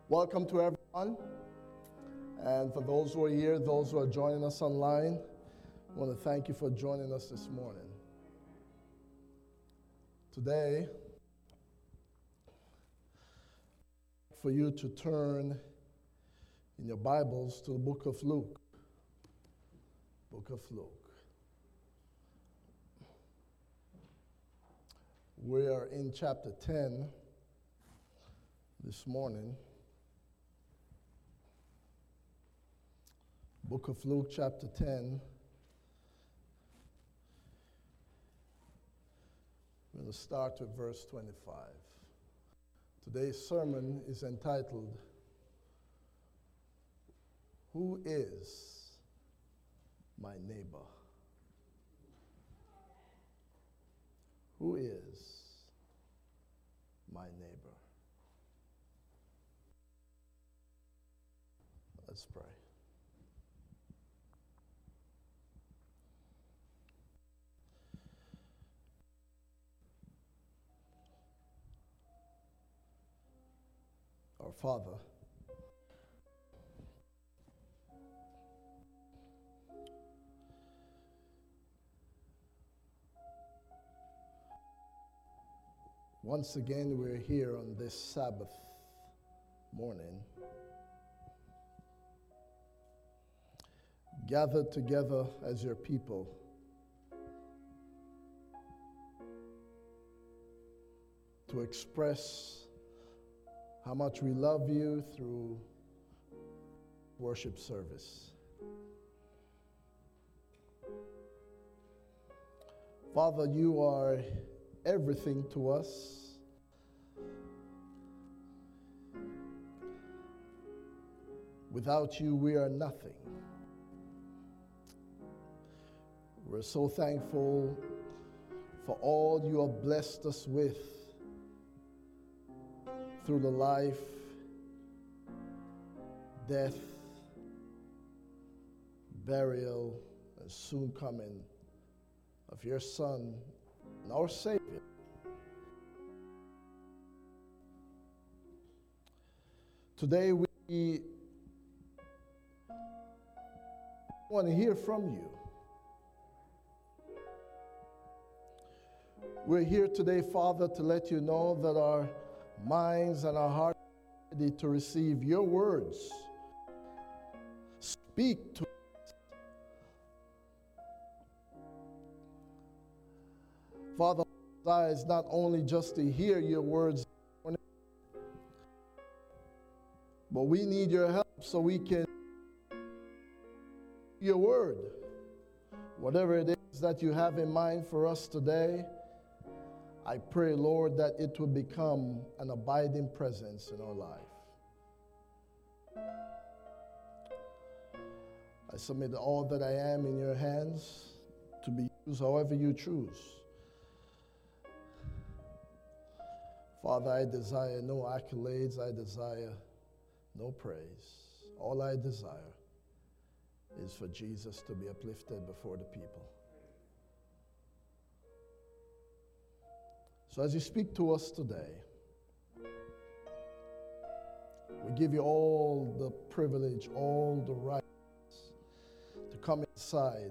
Welcome to everyone. And for those who are here, those who are joining us online, I want to thank you for joining us this morning. Today, for you to turn in your Bibles to the book of Luke. Book of Luke. We are in chapter 10 this morning. Book of Luke, chapter 10. We're going to start with verse 25. Today's sermon is entitled, Who is my neighbor? Who is my neighbor? Let's pray. Our Father, once again we're here on this Sabbath morning, gathered together as your people to express how much we love you through worship service. Father, you are everything to us. Without you, we are nothing. We're so thankful for all you have blessed us with through the life, death, burial, and soon coming of your Son and our Savior. Today we want to hear from you. We're here today, Father, to let you know that our minds and our hearts are ready to receive your words. Speak to us. Father, our desire is not only just to hear your words, but we need your help so we can hear your word. Whatever it is that you have in mind for us today, I pray, Lord, that it will become an abiding presence in our life. I submit all that I am in your hands to be used however you choose. Father, I desire no accolades. I desire no praise. All I desire is for Jesus to be uplifted before the people. So as you speak to us today, we give you all the privilege, all the rights to come inside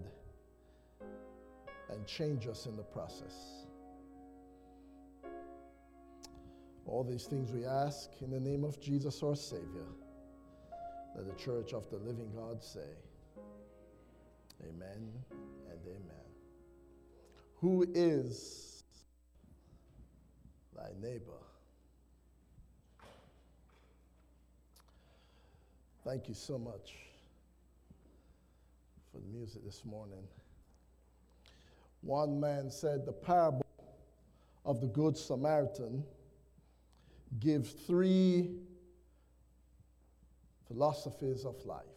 and change us in the process. All these things we ask in the name of Jesus our Savior. Let the church of the living God say, amen and amen. Who is thy neighbor? Thank you so much for the music this morning. One man said the parable of the Good Samaritan gives three philosophies of life.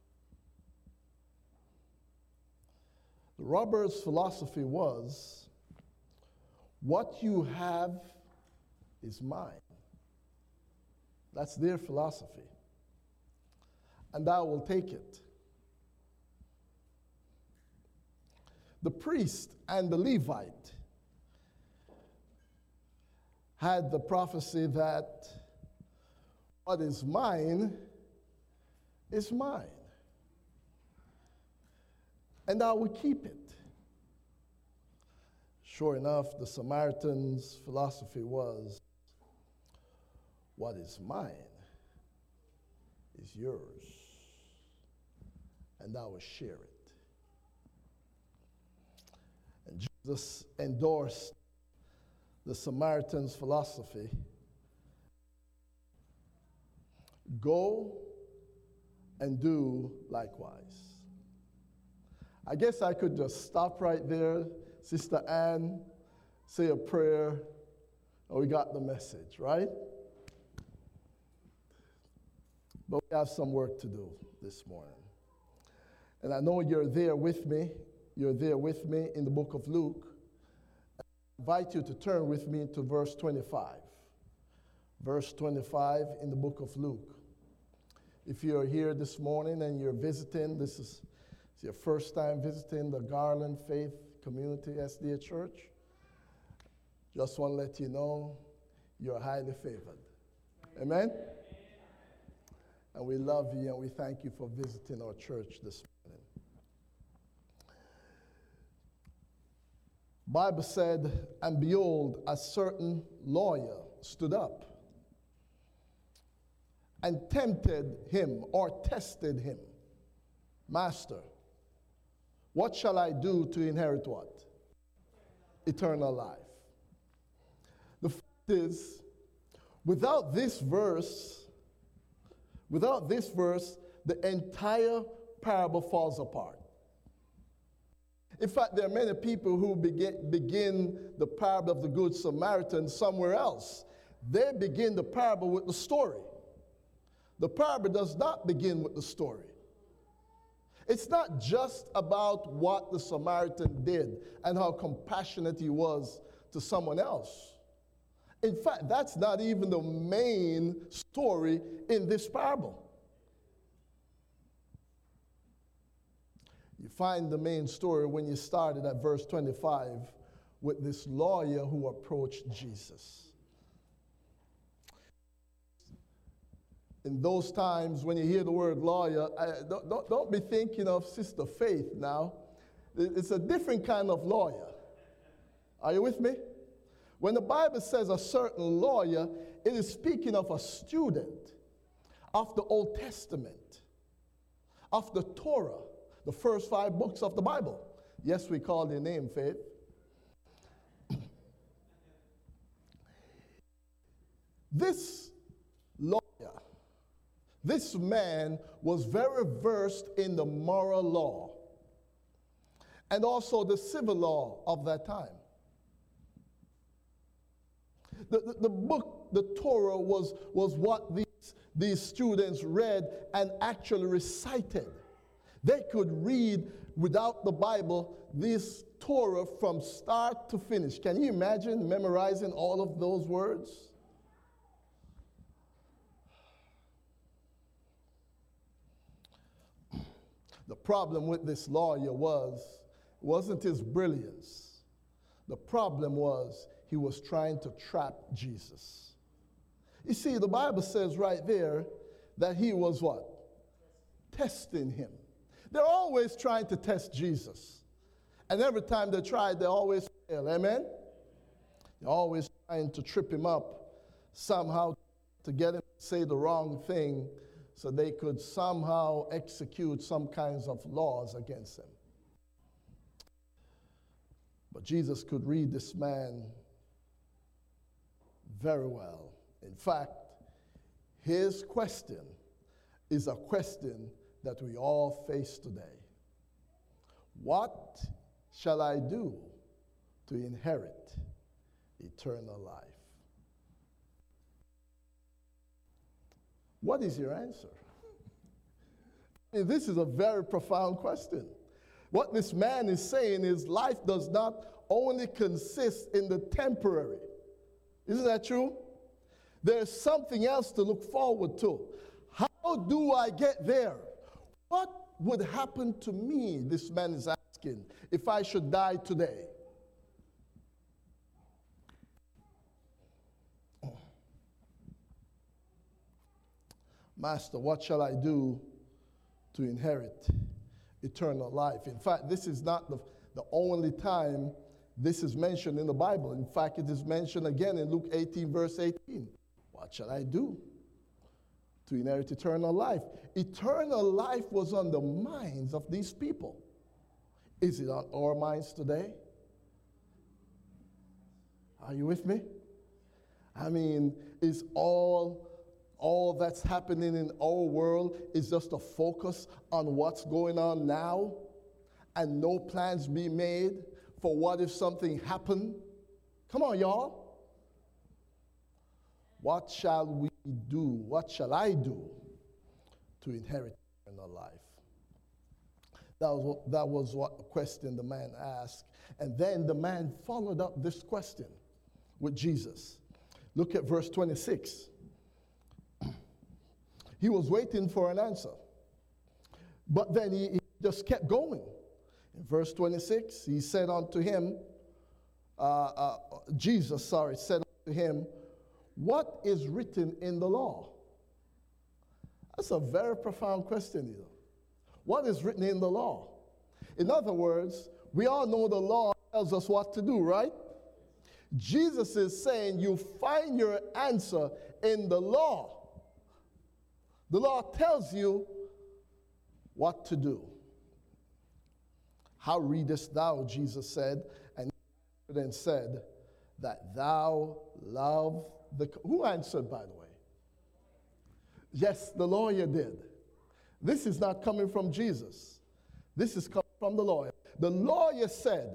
The robber's philosophy was, what you have is mine. That's their philosophy. And I will take it. The priest and the Levite had the prophecy that What is mine is mine. And I will keep it. Sure enough, the Samaritan's philosophy was, what is mine is yours, and I will share it. And Jesus endorsed the Samaritan's philosophy. Go and do likewise. I guess I could just stop right there, Sister Ann, say a prayer, and we got the message, right? But we have some work to do this morning. And I know you're there with me. You're there with me in the book of Luke. I invite you to turn with me to verse 25. Verse 25 in the book of Luke. If you're here this morning and you're visiting, this is your first time visiting the Garland Faith Community SDA Church, just want to let you know you're highly favored. Amen? And we love you and we thank you for visiting our church this morning. Bible said, and behold, a certain lawyer stood up and tempted him or tested him. Master, what shall I do to inherit what? Eternal life. The fact is, without this verse, the entire parable falls apart. In fact, there are many people who begin the parable of the Good Samaritan somewhere else. They begin the parable with the story. The parable does not begin with the story. It's not just about what the Samaritan did and how compassionate he was to someone else. In fact, that's not even the main story in this parable. You find the main story when you started at verse 25 with this lawyer who approached Jesus. In those times, when you hear the word lawyer, don't be thinking of Sister Faith now. It's a different kind of lawyer. Are you with me? When the Bible says a certain lawyer, it is speaking of a student of the Old Testament, of the Torah, the first 5 books of the Bible. Yes, we call their name Faith. This lawyer, this man was very versed in the moral law and also the civil law of that time. The book, the Torah, was what these students read and actually recited. They could read without the Bible this Torah from start to finish. Can you imagine memorizing all of those words? The problem with this lawyer wasn't his brilliance. The problem was he was trying to trap Jesus. You see, the Bible says right there that he was what? Testing him. They're always trying to test Jesus. And every time they try, they always fail. Amen? They're always trying to trip him up somehow to get him to say the wrong thing so they could somehow execute some kinds of laws against him. But Jesus could read this man very well. In fact, his question is a question that we all face today. What shall I do to inherit eternal life? What is your answer? This is a very profound question. What this man is saying is life does not only consist in the temporary. Isn't that true? There's something else to look forward to. How do I get there? What would happen to me, this man is asking, if I should die today? Master, what shall I do to inherit eternal life? In fact, this is not the only time this is mentioned in the Bible. In fact, it is mentioned again in Luke 18, verse 18. What shall I do to inherit eternal life? Eternal life was on the minds of these people. Is it on our minds today? Are you with me? I mean, is all that's happening in our world is just a focus on what's going on now and no plans be made for what if something happened? Come on, y'all. What shall we do? What shall I do to inherit eternal life? That was what question the man asked. And then the man followed up this question with Jesus. Look at verse 26. He was waiting for an answer. But then he just kept going. In verse 26, he said unto him, Jesus said unto him, what is written in the law? That's a very profound question, you know. What is written in the law? In other words, we all know the law tells us what to do, right? Jesus is saying you find your answer in the law. The law tells you what to do. How readest thou, Jesus said, and he then said, that thou love the... Who answered, by the way? Yes, the lawyer did. This is not coming from Jesus. This is coming from the lawyer. The lawyer said,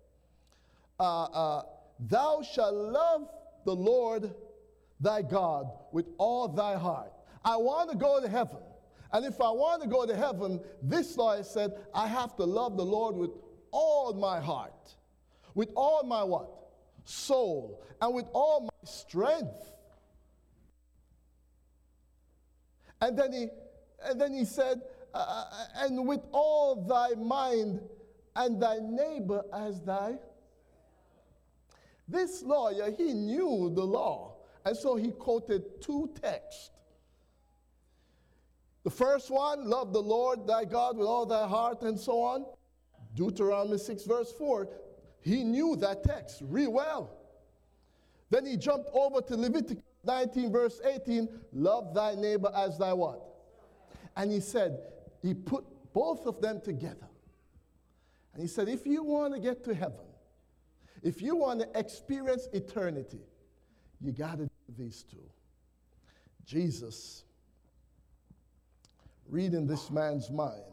thou shalt love the Lord thy God with all thy heart. I want to go to heaven. And if I want to go to heaven, this lawyer said, I have to love the Lord with all my heart. With all my what? Soul. And with all my strength. And then he said, and with all thy mind, and thy neighbor as thy. This lawyer, he knew the law. And so he quoted two texts. The first one, love the Lord thy God with all thy heart and so on. Deuteronomy 6 verse 4. He knew that text real well. Then he jumped over to Leviticus 19 verse 18. Love thy neighbor as thy what? And he said, he put both of them together. And he said, if you want to get to heaven, if you want to experience eternity, you got to do these two. Jesus, reading this man's mind,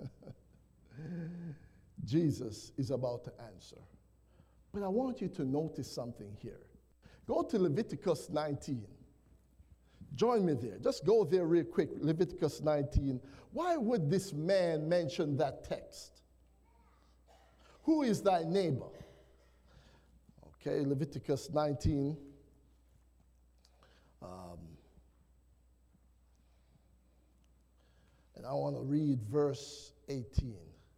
Jesus is about to answer. But I want you to notice something here. Go to Leviticus 19. Join me there. Just go there real quick. Leviticus 19. Why would this man mention that text? Who is thy neighbor? Okay, Leviticus 19. And I want to read verse 18.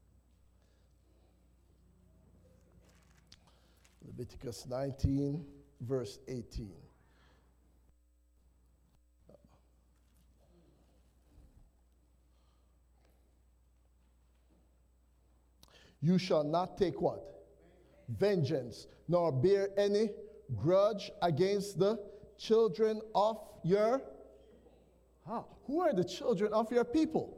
Leviticus 19, verse 18. You shall not take what? Vengeance, nor bear any grudge against the children of your... Who are the children of your people?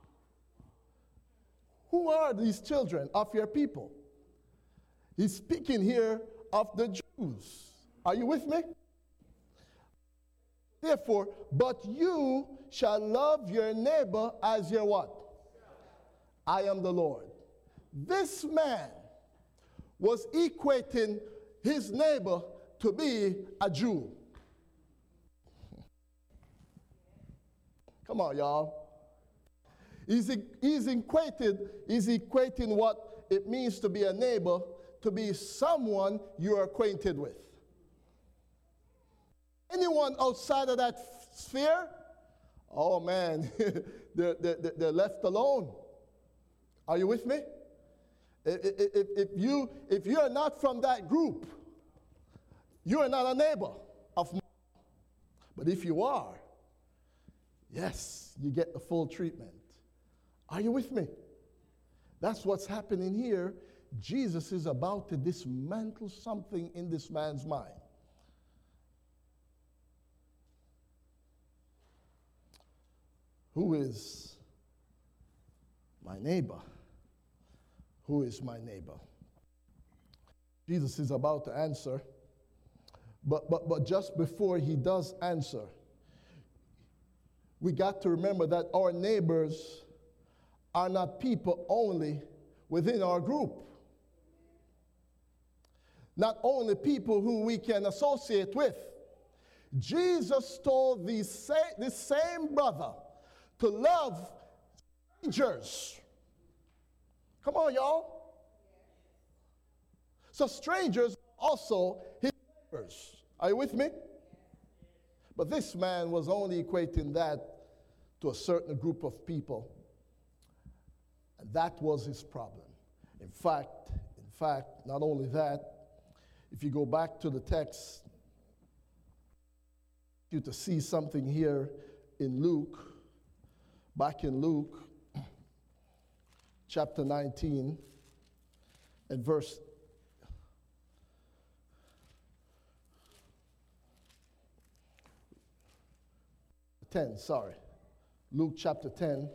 Who are these children of your people? He's speaking here of the Jews. Are you with me? Therefore, but you shall love your neighbor as your what? I am the Lord. This man was equating his neighbor to be a Jew. Come on, y'all. He's equating what it means to be a neighbor to be someone you're acquainted with. Anyone outside of that sphere, oh man, they're left alone. Are you with me? If you're not from that group, you are not a neighbor of mine. But if you are, yes, you get the full treatment. Are you with me? That's what's happening here. Jesus is about to dismantle something in this man's mind. Who is my neighbor? Who is my neighbor? Jesus is about to answer, but just before he does answer, we got to remember that our neighbors are not people only within our group. Not only people who we can associate with. Jesus told this same brother to love strangers. Come on, y'all. So strangers also his neighbors. Are you with me? But this man was only equating that to a certain group of people. And that was his problem. In fact, not only that, if you go back to the text, you to see something here in Luke, back in Luke, chapter 19, and verse 10, sorry. Luke chapter 10.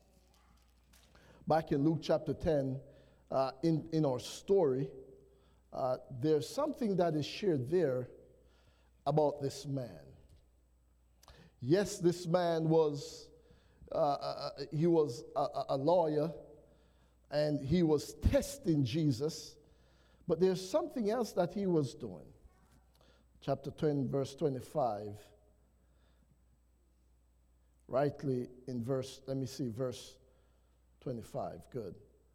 Back in Luke chapter 10, in our story, there's something that is shared there about this man. Yes, this man was, he was a lawyer, and he was testing Jesus, but there's something else that he was doing. Chapter 10, verse 25. Rightly in verse 25, good.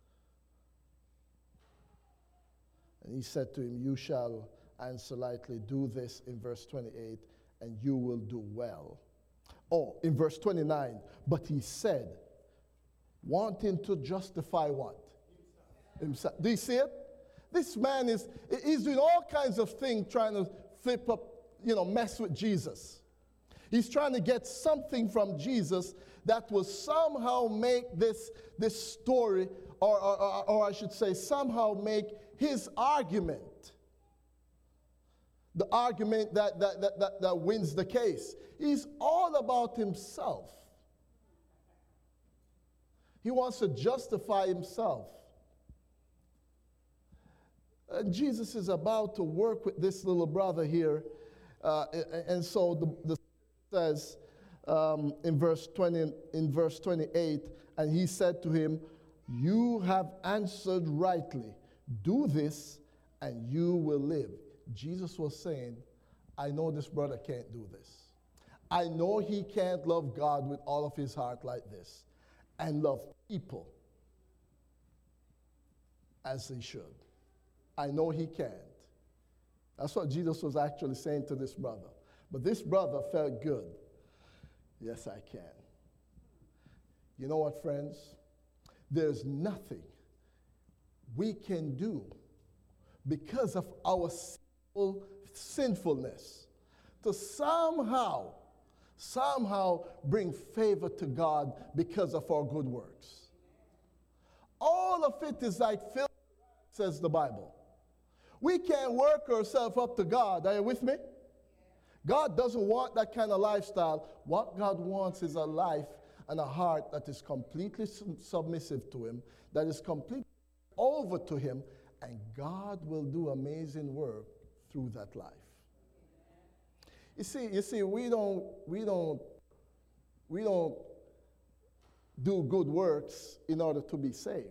And he said to him, you shall answer lightly, do this in verse 28, and you will do well. Oh, in verse 29, but he said, wanting to justify what? Himself. Do you see it? This man he's doing all kinds of things trying to flip up, mess with Jesus. He's trying to get something from Jesus that will somehow make this story, or I should say, somehow make his argument the argument that wins the case. He's all about himself. He wants to justify himself. And Jesus is about to work with this little brother here. And so the says in verse 28, and he said to him, you have answered rightly. Do this and you will live. Jesus was saying, I know this brother can't do this. I know he can't love God with all of his heart like this and love people as he should. I know he can't. That's what Jesus was actually saying to this brother. But this brother felt good. Yes, I can. You know what, friends? There's nothing we can do because of our sinfulness to somehow bring favor to God because of our good works. All of it is like filth, says the Bible. We can't work ourselves up to God. Are you with me? God doesn't want that kind of lifestyle. What God wants is a life and a heart that is completely submissive to Him, that is completely over to Him, and God will do amazing work through that life. You see, we don't do good works in order to be saved.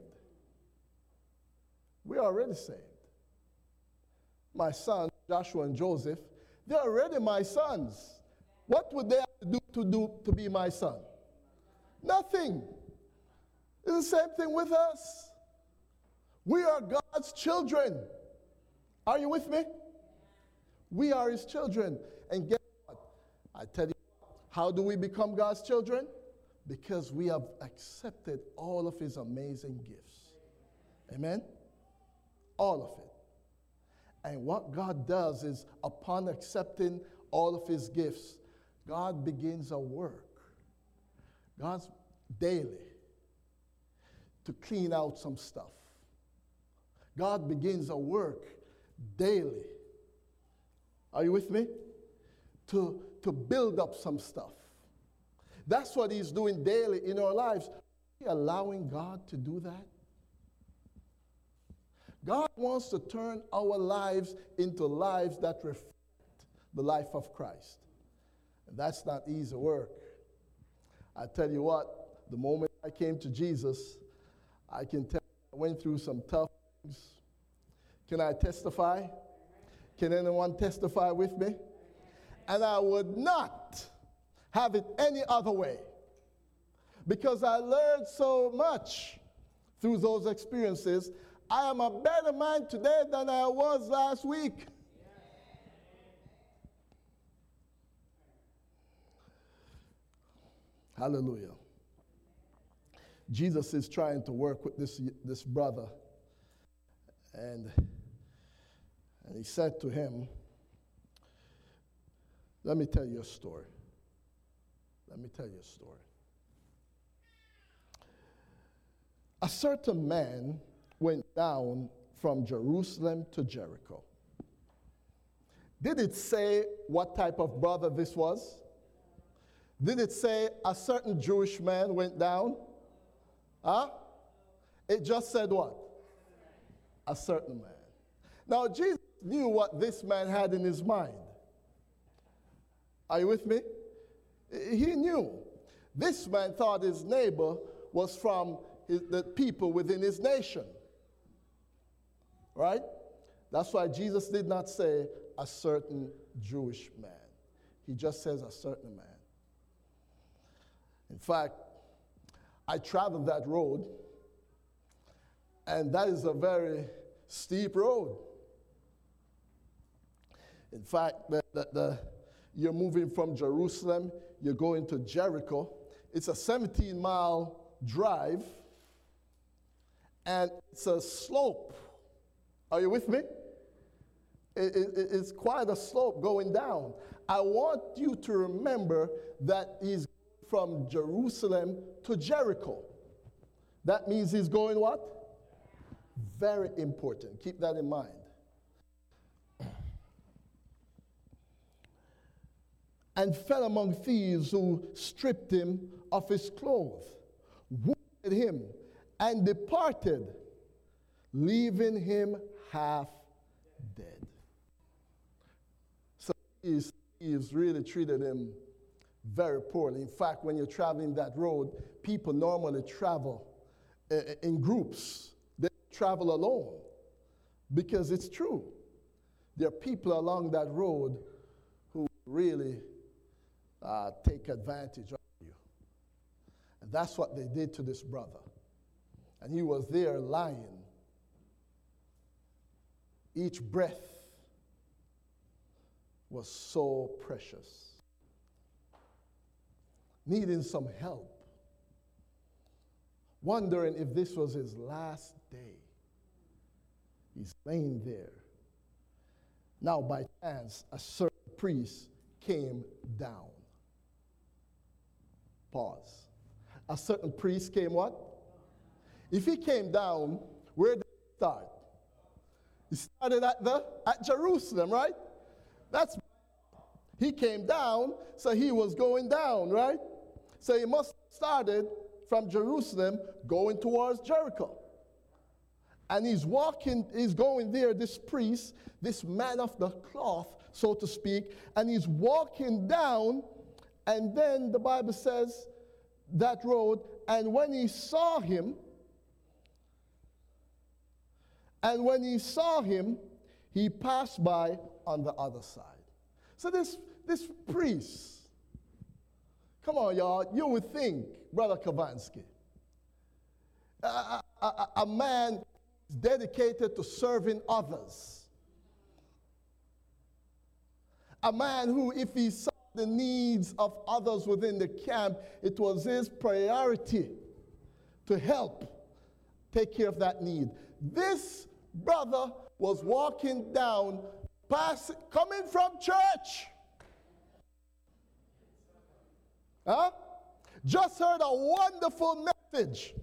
We're already saved. My sons, Joshua and Joseph, they're already my sons. What would they have to do to be my son? Nothing. It's the same thing with us. We are God's children. Are you with me? We are His children. And guess what? I tell you, how do we become God's children? Because we have accepted all of His amazing gifts. Amen? All of it. And what God does is, upon accepting all of His gifts, God begins a work God's daily to clean out some stuff. God begins a work daily. Are you with me? To build up some stuff. That's what he's doing daily in our lives. Are we allowing God to do that? God wants to turn our lives into lives that reflect the life of Christ. And that's not easy work. I tell you what, the moment I came to Jesus, I can tell I went through some tough things. Can I testify? Can anyone testify with me? And I would not have it any other way, because I learned so much through those experiences. I am a better man today than I was last week. Hallelujah. Jesus is trying to work with this brother. And he said to him, let me tell you a story. Let me tell you a story. A certain man went down from Jerusalem to Jericho. Did it say what type of brother this was? Did it say a certain Jewish man went down? Huh? It just said what? A certain man. Now, Jesus knew what this man had in his mind. Are you with me? He knew. This man thought his neighbor was from the people within his nation. Right? That's why Jesus did not say a certain Jewish man. He just says a certain man. In fact, I traveled that road, and that is a very steep road. In fact, you're moving from Jerusalem, you're going to Jericho. It's a 17-mile drive, and it's a slope. Are you with me? It's quite a slope going down. I want you to remember that he's from Jerusalem to Jericho. That means he's going what? Very important. Keep that in mind. And fell among thieves who stripped him of his clothes, wounded him, and departed, leaving him half dead. So thieves really treated him very poorly. In fact, when you're traveling that road, people normally travel in groups. They travel alone, because it's true. There are people along that road who really take advantage of you. And that's what they did to this brother. And he was there lying. Each breath was so precious. Needing some help. Wondering if this was his last day. He's laying there. Now, by chance, a certain priest came down. Pause. A certain priest came what? If he came down, where did he start? He started at Jerusalem, right? He came down, so he was going down, right? So he must have started from Jerusalem going towards Jericho. And he's going there, this priest, this man of the cloth, so to speak, and he's walking down, and then the Bible says that road, and when he saw him, he passed by on the other side. So this priest, come on, y'all, you would think, Brother Kavansky, a man dedicated to serving others, a man who, if he saw the needs of others within the camp, it was his priority to help take care of that need. This brother was walking down, coming from church. Huh? Just heard a wonderful message.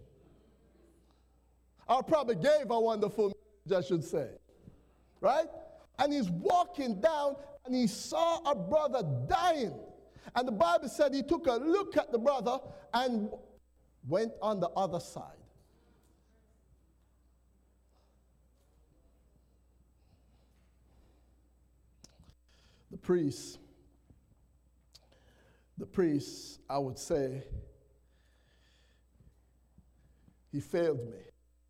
Or probably gave a wonderful message, I should say. Right? And he's walking down and he saw a brother dying. And the Bible said he took a look at the brother and went on the other side. The priest, I would say, he failed me.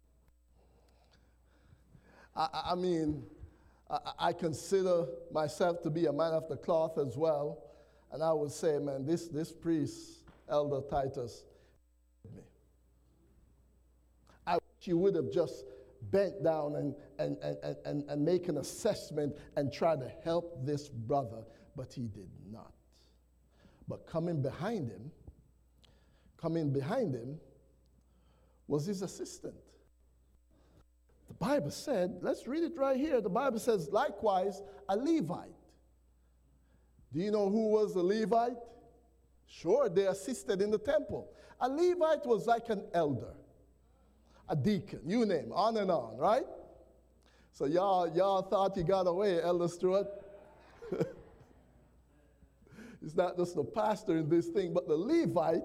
I mean, I consider myself to be a man of the cloth as well. And I would say, man, this priest, Elder Titus, me. I wish he would have just bent down and make an assessment and try to help this brother, but he did not. But coming behind him was his assistant. The Bible said, let's read it right here. The Bible says, likewise, a Levite. Do you know who was a Levite? Sure, they assisted in the temple. A Levite was like an elder, a deacon, you name, on and on, right? So y'all thought you got away, Elder Stewart. It's not just the pastor in this thing, but the Levite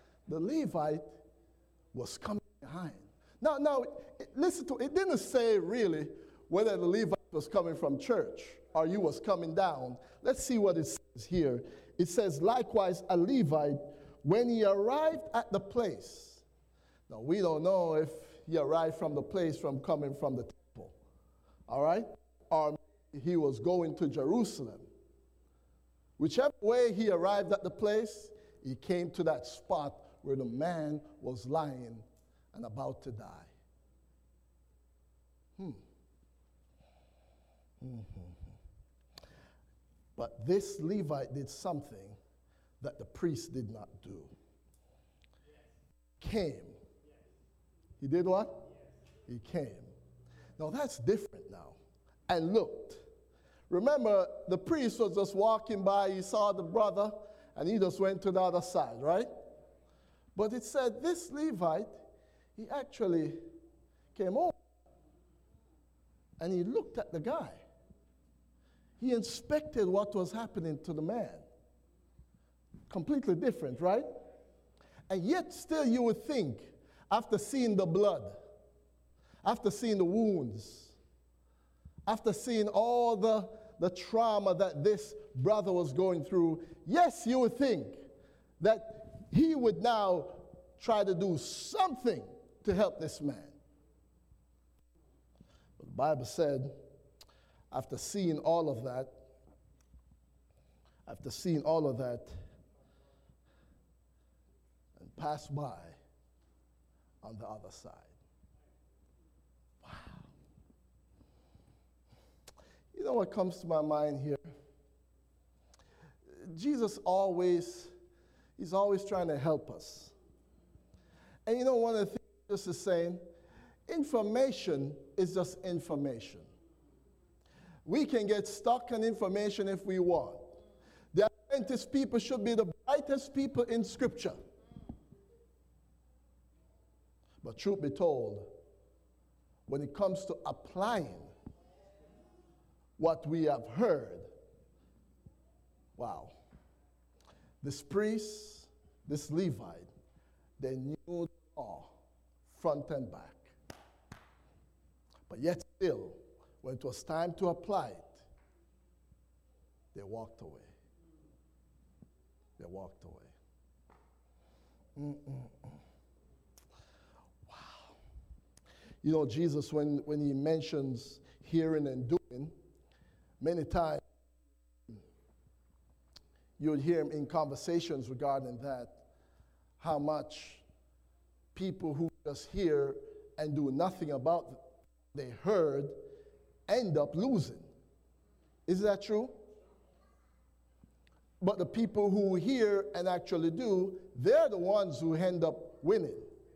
was coming behind. Now, listen to it. It didn't say really whether the Levite was coming from church or you was coming down. Let's see what it says here. It says, likewise, a Levite, when he arrived at the place. Now, we don't know if he arrived from the place coming from the temple, all right? Or he was going to Jerusalem. Whichever way he arrived at the place, he came to that spot where the man was lying and about to die. But this Levite did something that the priest did not do. Came. He did what? He came. Now that's different now. And looked. Remember, the priest was just walking by, he saw the brother, and he just went to the other side, right? But it said this Levite, he actually came over. And he looked at the guy. He inspected what was happening to the man. Completely different, right? And yet still you would think, after seeing the blood, after seeing the wounds, after seeing all the trauma that this brother was going through, yes, you would think that he would now try to do something to help this man. But the Bible said, after seeing all of that, and passed by on the other side. Wow. You know what comes to my mind here? Jesus he's always trying to help us. And you know one of the things Jesus is saying, information is just information. We can get stuck on information if we want. The Adventist people should be the brightest people in Scripture. But truth be told, when it comes to applying what we have heard, wow. This priest, this Levite, they knew the law front and back. But yet still, when it was time to apply it, they walked away. They walked away. Wow. You know, Jesus, when he mentions hearing and doing, many times you would hear him in conversations regarding that, how much people who just hear and do nothing about what they heard end up losing. Is that true? But the people who hear and actually do, they're the ones who end up winning.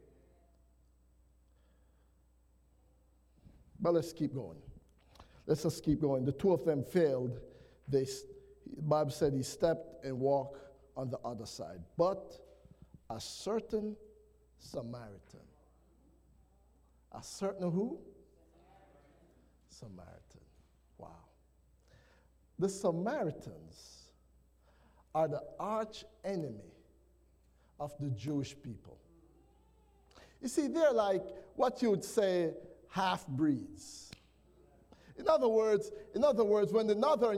But let's keep going. Let's just keep going. The two of them failed. The Bible said he stepped and walked on the other side. But a certain Samaritan. A certain who? Samaritan. Wow. The Samaritans are the arch enemy of the Jewish people. You see, they're like what you would say half-breeds. In other words, when the northern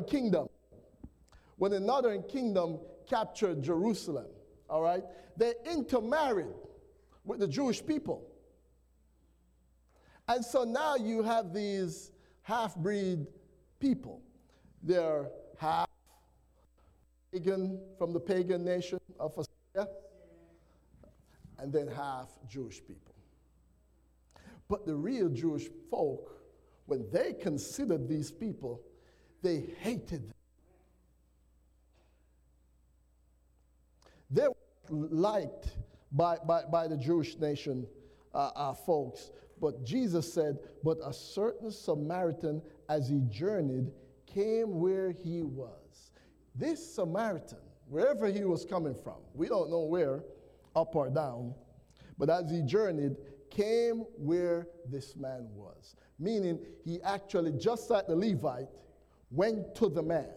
kingdom captured Jerusalem, all right, they intermarried with the Jewish people. And so now you have these half-breed people. They're half pagan from the pagan nation of Assyria, and then half Jewish people. But the real Jewish folk, when they considered these people, they hated them. They were liked by the Jewish nation folks. But Jesus said, but a certain Samaritan, as he journeyed, came where he was. This Samaritan, wherever he was coming from, we don't know where, up or down, but as he journeyed, came where this man was. Meaning, he actually, just like the Levite, went to the man.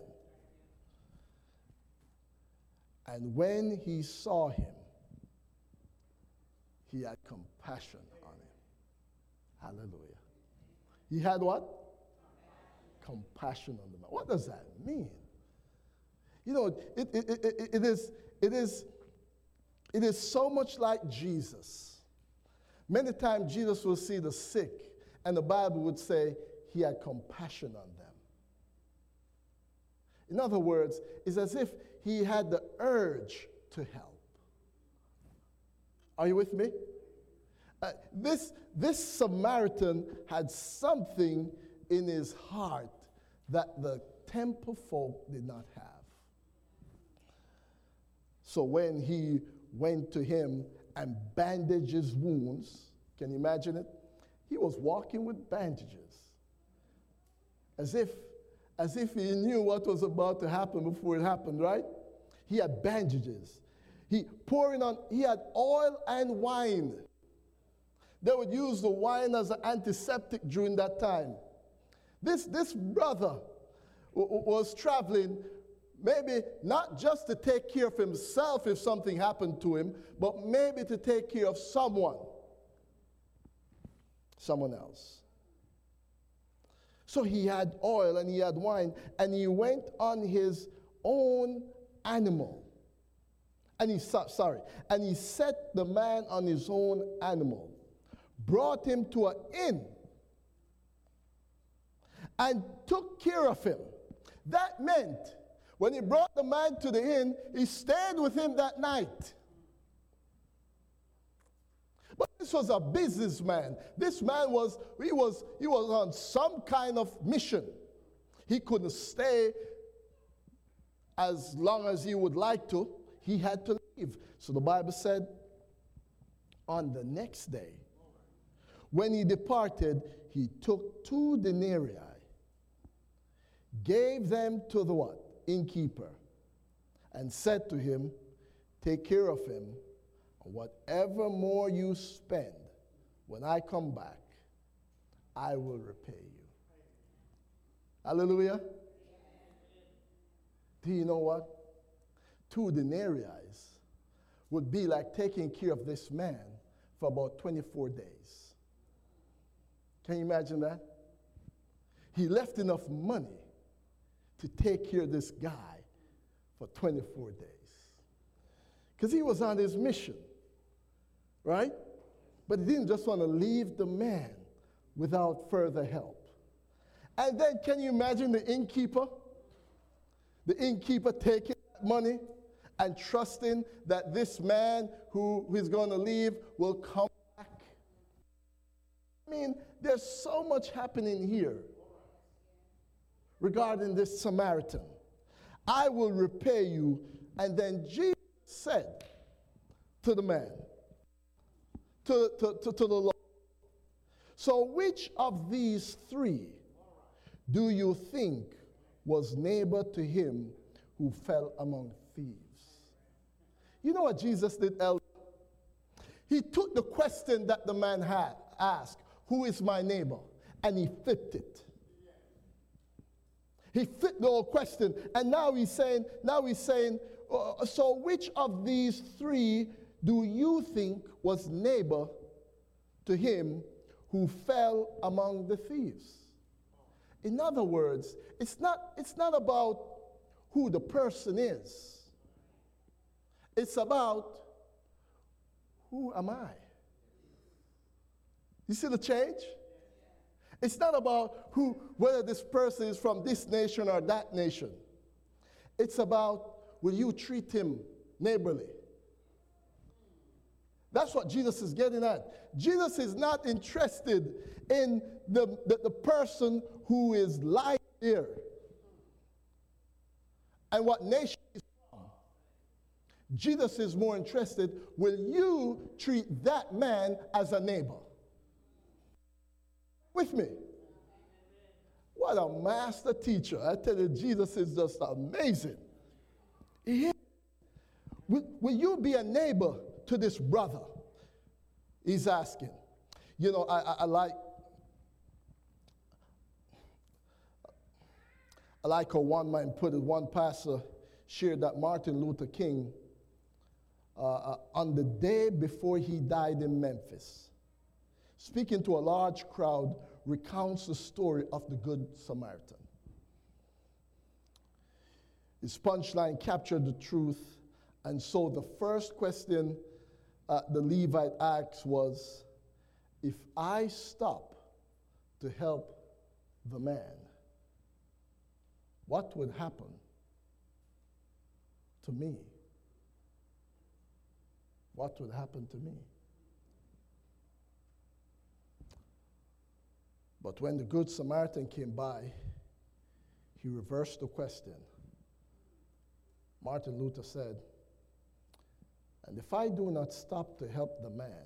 And when he saw him, he had compassion on him. Hallelujah. He had what? Compassion on the man. What does that mean? You know, it is so much like Jesus. Many times Jesus will see the sick, and the Bible would say he had compassion on them. In other words, it's as if he had the urge to help. Are you with me? This Samaritan had something in his heart that the temple folk did not have. So when he went to him and bandaged his wounds, can you imagine it? He was walking with bandages, as if he knew what was about to happen before it happened, right? He had bandages. He had oil and wine. They would use the wine as an antiseptic during that time. This brother was traveling, maybe not just to take care of himself if something happened to him, but maybe to take care of someone else. So he had oil and he had wine, and he went on his own animal. And he set the man on his own animal, brought him to an inn, and took care of him. That meant when he brought the man to the inn, he stayed with him that night. But this was a businessman. This man was on some kind of mission. He couldn't stay as long as he would like to. He had to leave. So the Bible said, on the next day, when he departed, he took 2 denarii, gave them to the what? Innkeeper, and said to him, take care of him. Whatever more you spend, when I come back, I will repay you. Hallelujah. Do you know what? 2 denarii would be like taking care of this man for about 24 days. Can you imagine that? He left enough money to take care of this guy for 24 days. Because he was on his mission, right? But he didn't just want to leave the man without further help. And then can you imagine the innkeeper? The innkeeper taking that money and trusting that this man who is going to leave will come back. I mean, there's so much happening here regarding this Samaritan. I will repay you. And then Jesus said to the man, to the Lord, so which of these 3 do you think was neighbor to him who fell among thieves? You know what Jesus did, Elder? He took the question that the man had asked, who is my neighbor? And he flipped it. He flipped the whole question. And now he's saying, so which of these three do you think was neighbor to him who fell among the thieves? In other words, it's not about who the person is. It's about who am I? You see the change? It's not about whether this person is from this nation or that nation. It's about, will you treat him neighborly? That's what Jesus is getting at. Jesus is not interested in the person who is lying there and what nation he's from. Jesus is more interested, will you treat that man as a neighbor? With me? What a master teacher. I tell you, Jesus is just amazing. Will you be a neighbor to this brother? He's asking. You know, I like how one man put it, one pastor shared that Martin Luther King, on the day before he died in Memphis, speaking to a large crowd, recounts the story of the Good Samaritan. His punchline captured the truth, and so the first question the Levite asked was, if I stop to help the man, what would happen to me? What would happen to me? But when the Good Samaritan came by, he reversed the question. Martin Luther said, and if I do not stop to help the man,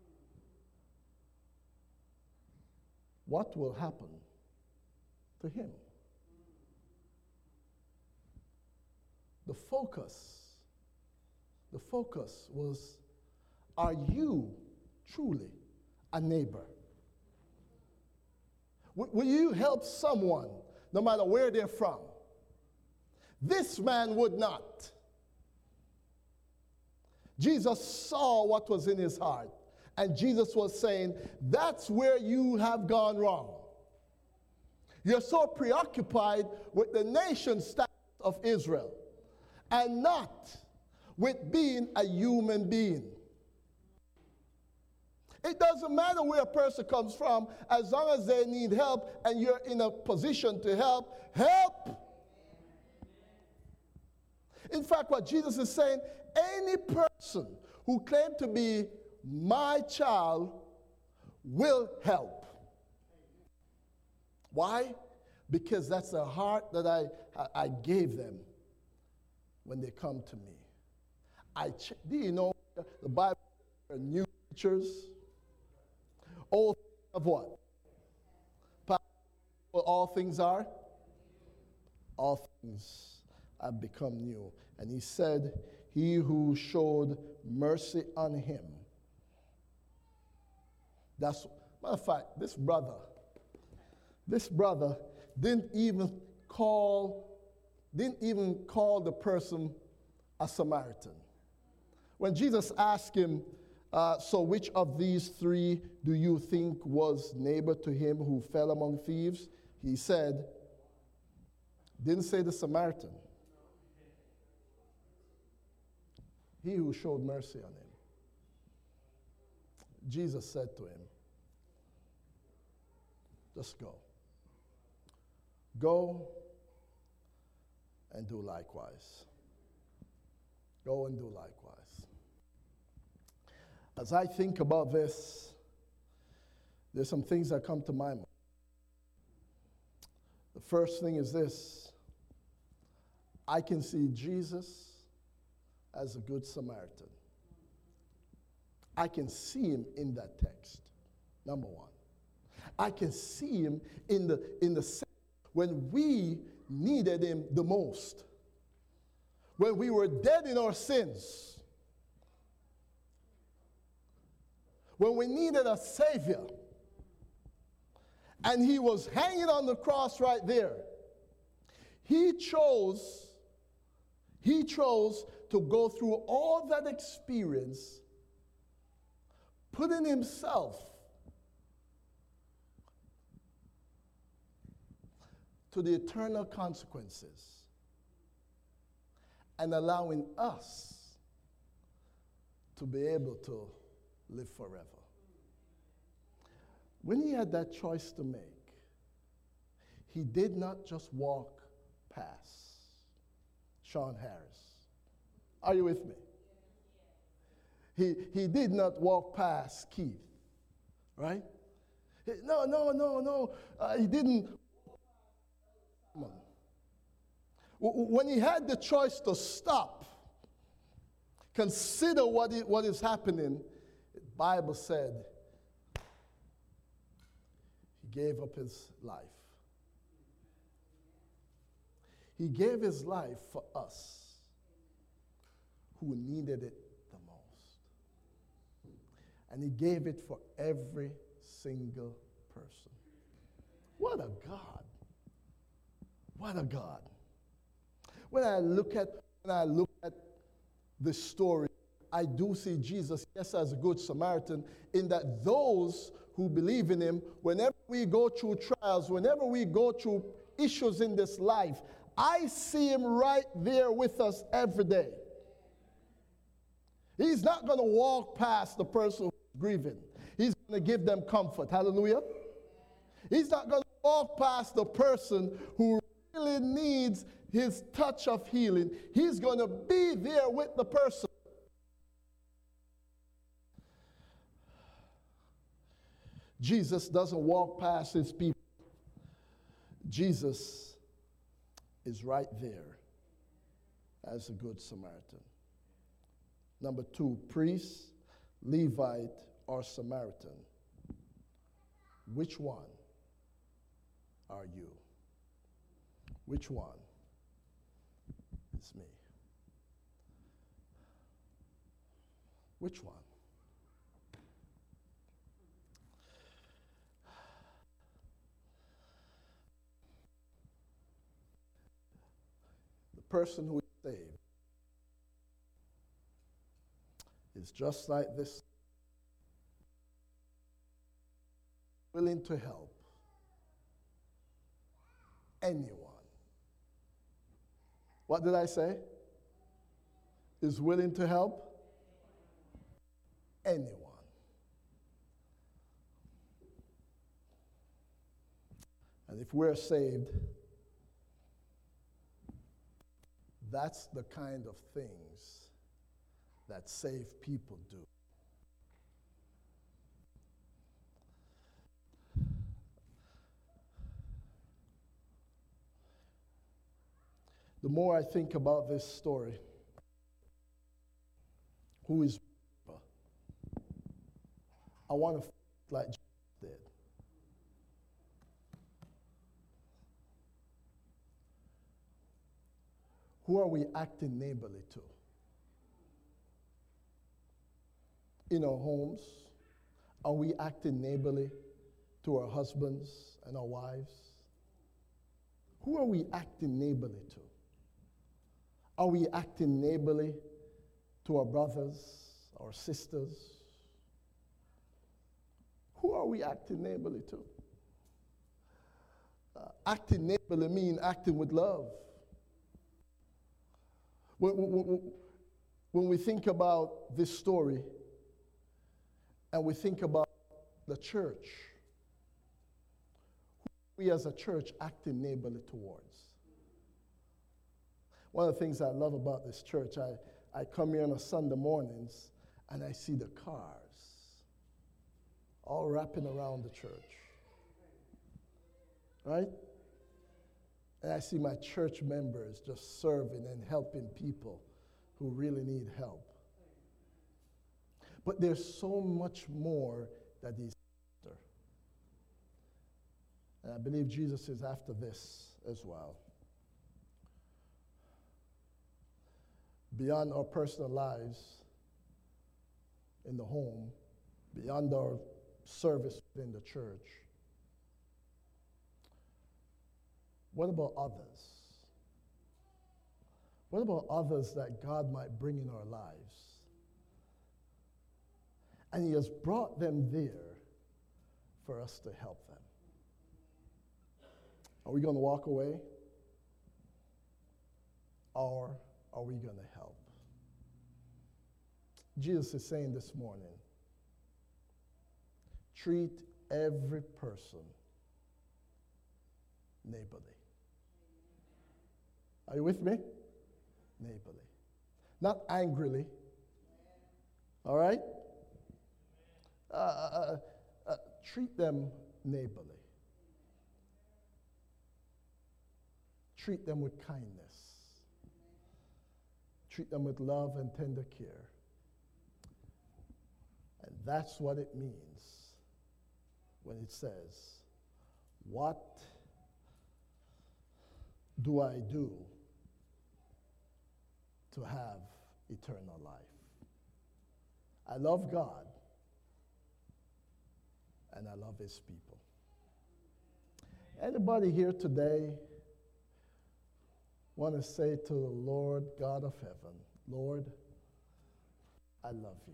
what will happen to him? The focus was, are you truly a neighbor? Will you help someone, no matter where they're from? This man would not. Jesus saw what was in his heart, and Jesus was saying, that's where you have gone wrong. You're so preoccupied with the nation status of Israel and not with being a human being. It doesn't matter where a person comes from, as long as they need help and you're in a position to help, help. In fact, what Jesus is saying, any person who claims to be my child will help. Why? Because that's the heart that I gave them when they come to me. Do you know the Bible are new creatures? All of what? All things are? All things have become new. And he said, he who showed mercy on him. That's, matter of fact, this brother didn't even call the person a Samaritan. When Jesus asked him, so which of these three do you think was neighbor to him who fell among thieves? He said, didn't say the Samaritan. He who showed mercy on him. Jesus said to him, just go. Go and do likewise. Go and do likewise. As I think about this, there's some things that come to my mind. The first thing is this. I can see Jesus as a good Samaritan. I can see him in that text, number one. I can see him in the sense when we needed him the most. When we were dead in our sins. when we needed a Savior. And he was hanging on the cross right there. He chose to go through all that experience, putting himself to the eternal consequences and allowing us to be able to live forever. When he had that choice to make, he did not just walk past Sean Harris. Are you with me? He did not walk past Keith, right? No. He didn't. When he had the choice to stop, consider what is happening, the Bible said he gave up his life. He gave his life for us who needed it the most. And he gave it for every single person. What a God. What a God. When I look at this story, I do see Jesus, yes, as a good Samaritan, in that those who believe in him, whenever we go through trials, whenever we go through issues in this life, I see him right there with us every day. He's not going to walk past the person who's grieving. He's going to give them comfort. Hallelujah. He's not going to walk past the person who really needs his touch of healing. He's going to be there with the person. Jesus doesn't walk past his people. Jesus is right there as a good Samaritan. Number 2, priest, Levite, or Samaritan. Which one are you? Which one is me? Which one? The person who is saved is just like this, willing to help anyone. What did I say? Is willing to help anyone. And if we're saved, that's the kind of things that saved people do. The more I think about this story, who is I want to feel like Jesus did. Who are we acting neighborly to? In our homes, are we acting neighborly to our husbands and our wives? Who are we acting neighborly to? Are we acting neighborly to our brothers, our sisters? Who are we acting neighborly to? Acting neighborly means acting with love. When we think about this story and we think about the church, who are we as a church acting neighborly towards? One of the things I love about this church, I come here on a Sunday mornings and I see the cars all wrapping around the church, right? And I see my church members just serving and helping people who really need help. But there's so much more that he's after. And I believe Jesus is after this as well. Beyond our personal lives in the home, beyond our service within the church, what about others? What about others that God might bring in our lives? And He has brought them there for us to help them. Are we going to walk away? Or are we going to help? Jesus is saying this morning, treat every person neighborly. Are you with me? Neighborly. Not angrily. All right? Treat them neighborly. Treat them with kindness. Treat them with love and tender care. And that's what it means when it says, what do I do to have eternal life? I love God, and I love His people. Anybody here today want to say to the Lord God of heaven, Lord, I love you?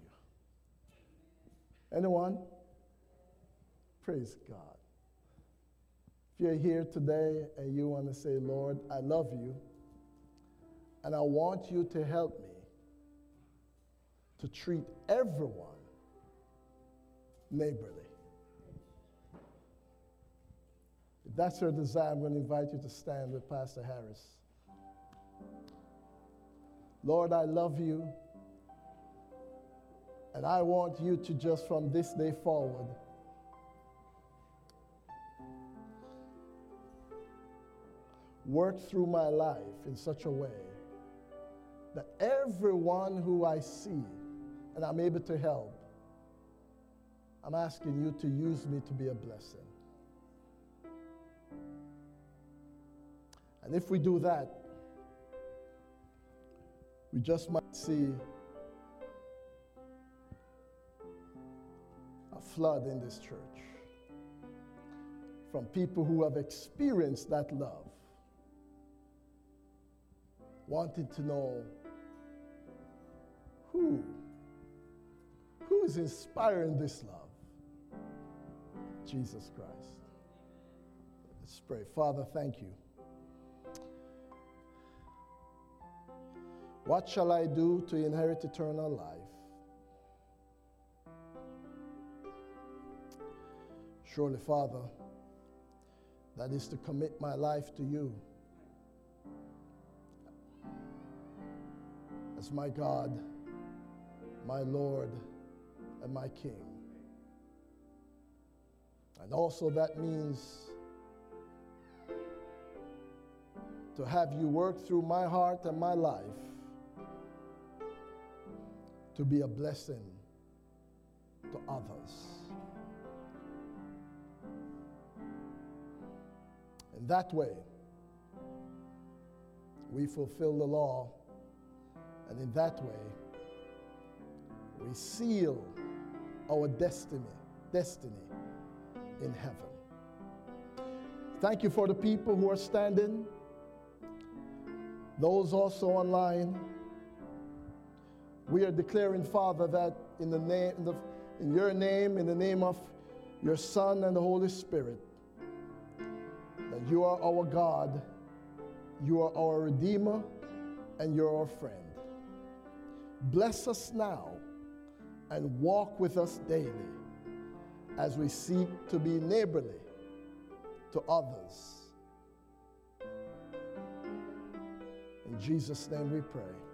Anyone? Praise God. If you're here today and you want to say, Lord, I love you, and I want you to help me to treat everyone neighborly. If that's your desire, I'm going to invite you to stand with Pastor Harris. Lord, I love you, and I want you to just from this day forward work through my life in such a way that everyone who I see and I'm able to help, I'm asking you to use me to be a blessing. And if we do that, we just might see a flood in this church from people who have experienced that love, wanting to know who is inspiring this love? Jesus Christ. Let's pray. Father, thank you. What shall I do to inherit eternal life? Surely, Father, that is to commit my life to you as my God, my Lord, and my King. And also that means to have you work through my heart and my life to be a blessing to others. In that way, we fulfill the law, and in that way, we seal our destiny in heaven. Thank you for the people who are standing, those also online. We are declaring, Father, that in your name, in the name of your Son and the Holy Spirit, that you are our God, you are our Redeemer, and you're our friend. Bless us now and walk with us daily as we seek to be neighborly to others. In Jesus' name we pray.